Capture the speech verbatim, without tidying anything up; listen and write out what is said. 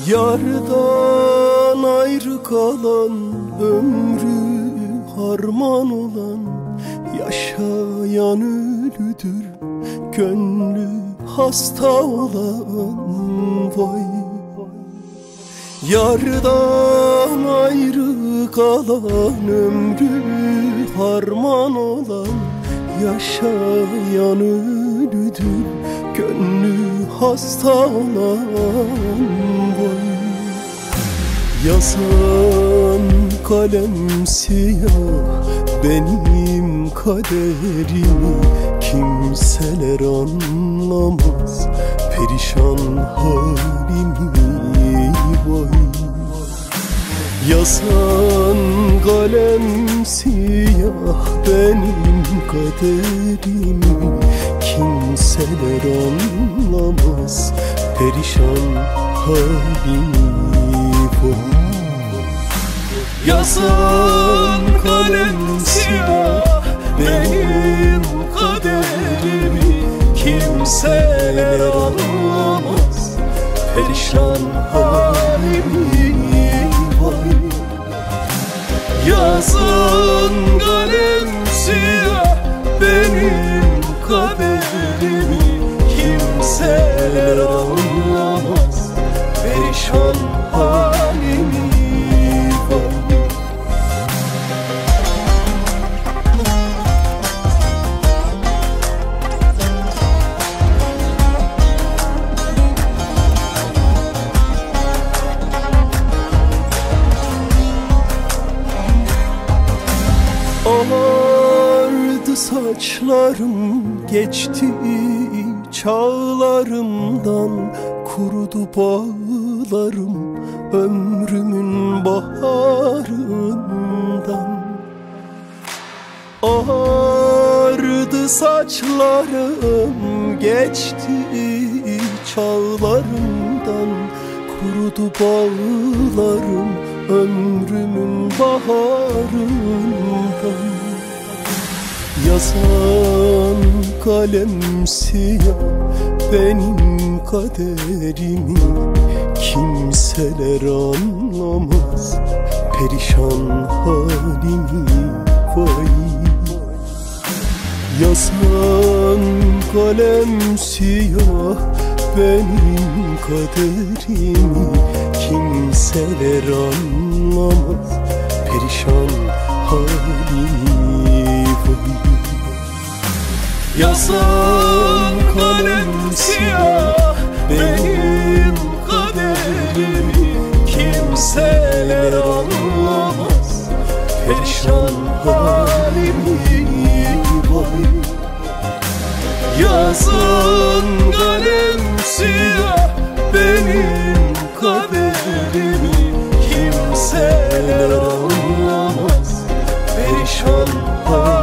Yardan ayrı kalan, ömrü harman olan, yaşayan ölüdür, gönlü hasta olan. Vay yardan ayrı kalan, ömrü harman olan, yaşayan ölüdür, gönlü hasta olan. Vay yazan kalem siyah benim kaderimi, kimseler anlamaz perişan halimi. Vay yazan kalem siyah benim kaderimi, kimseler anlamaz perişan halimi. Vay yazan kalem siyah benim kaderimi, kimseler anlamaz perişan halimi. Vay yazan kalem siyah benim kaderimi, kimseler anlamaz perişan halimi. Ağardı saçlarım, geçti çağlarımdan, kurudu bağlarım ömrümün baharından. Ağardı saçlarım, geçti çağlarımdan, kurudu bağlarım ömrümün baharından. Yazan kalem siyah benim kaderimi, kimseler anlamaz perişan halimi. Vay yazan kalem siyah benim kaderimi, kimseler anlamaz perişan halimi. Vay yazan kalem siyah benim kaderimi, kimseler anlamaz perişan halimi. Vay yazan kalem siyah benim kaderimi, kimseler anlamaz perişan halimi.